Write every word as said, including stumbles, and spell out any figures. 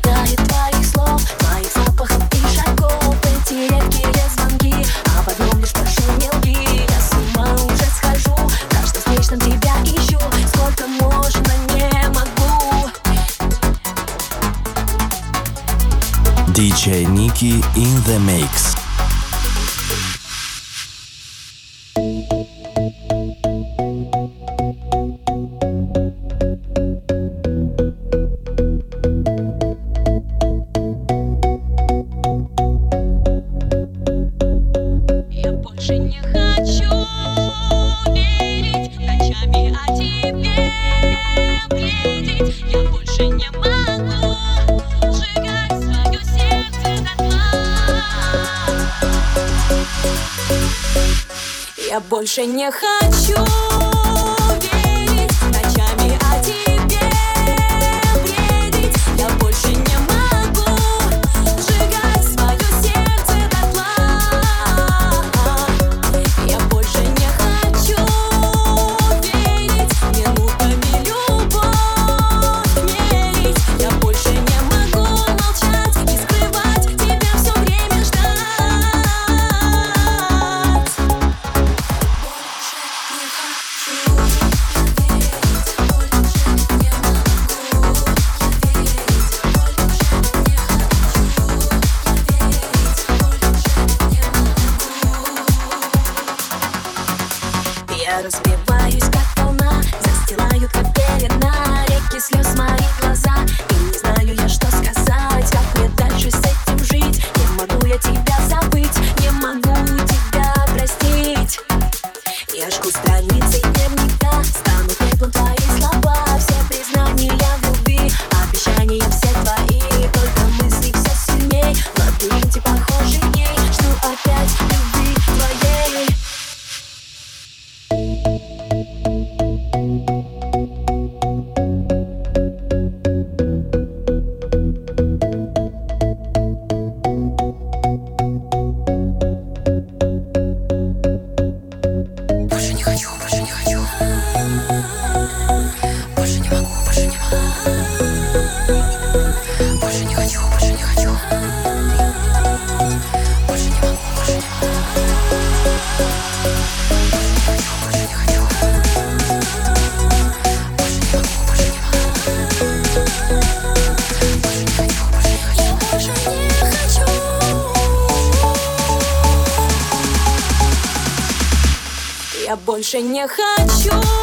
хватает твоих слов, твоих запахов и шагов. Эти редкие звонки, об одном лишь прошу, не лги. Я с ума уже схожу, каждым встречным тебя ищу. Сколько можно, не могу. диджей Ники in the mix. Я больше не хочу верить ночами о тебе бредить. Я больше не могу сжигать свое сердце дотла. Я больше не хочу верить ночами о тебе бредить. Я больше не могу сжигать свое сердце дотла. Я больше не хочу верить минутами любовь мерить. Я больше не могу молчать и скрывать тебя, все время ждать. Я разбиваюсь, как волна, застилают, как пелена, реки слез мои глаза. И не знаю я, что сказать, как мне дальше с этим жить. Не могу я тебя забыть, не могу тебя простить. Я жгу страницы дневника, стану пеплом твои слова. Все признания в любви, обещания все твои. Только мысли все сильней, в лабиринте похожий дней. Жду опять любви твоей. Больше не хочу, больше не хочу. Больше не могу, больше не могу. Больше не хочу, больше не хочу. Больше не могу, больше не могу. Больше не хочу, больше не хочу. Больше не могу, больше не могу. Больше не хочу, больше не хочу. Я больше не хочу. Я больше не хочу